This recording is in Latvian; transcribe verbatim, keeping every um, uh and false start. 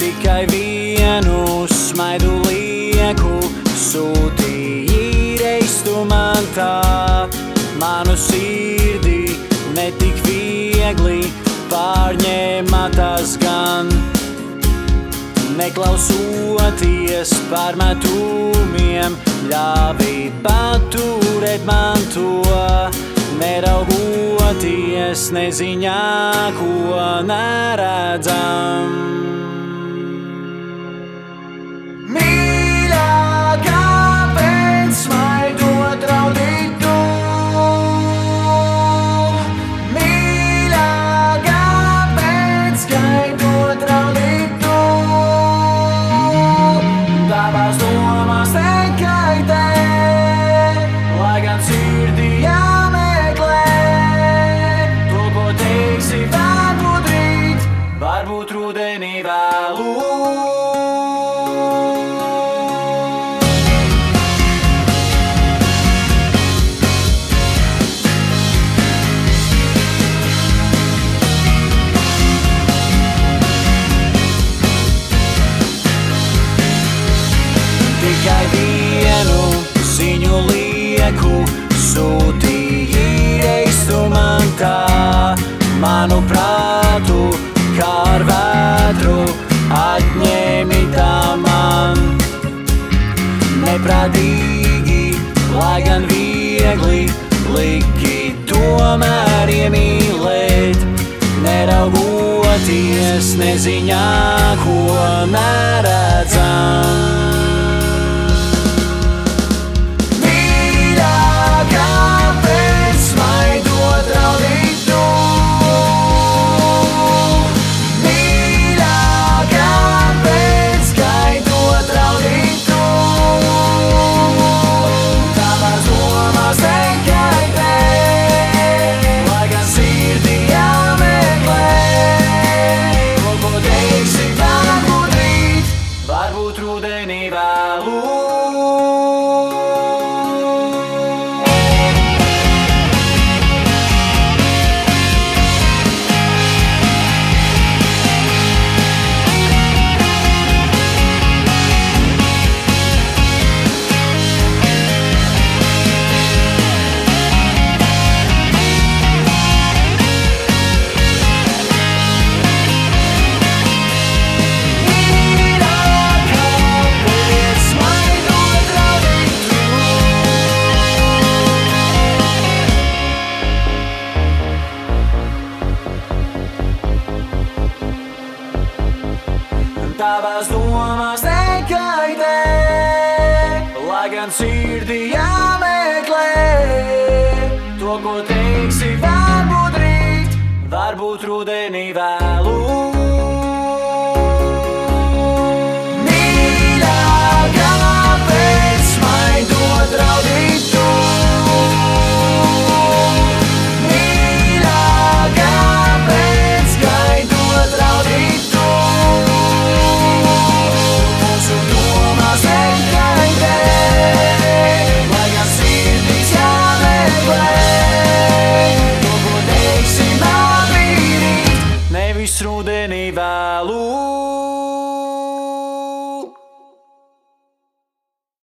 tikai vienu smaidu lieku, sūtīji reiz tu man tā. Manu sirdī netik viegli pārņēma tas gan. Neklausoties pārmetumiem, ļāvi paturēt man to. Neraugoties neziņā, ko neredzam. Mīļā, kāpēc smaidot raudi tu? Mīļā, kāpēc gaidot raudi tu? Tavās domās tikai te, lai gan sirdī jāmeklē. To, ko teiksi, varbūt rīt, varbūt rudenī vēlu. Tikai vienu ziņu lieku, sūtīji reiz tu man tā. Manu prātu kā ar vētru atņēmi tā man. Neprātīgi, lai gan viegli, liki tomēr iemīlēt. Neraugoties neziņā, ko neredzam. Rudenī vēlu. Tavās domās tikai te, lai gan sirdī jāmeklē. To, ko teiksi, varbūt rīt, varbūt rudenī vēlu.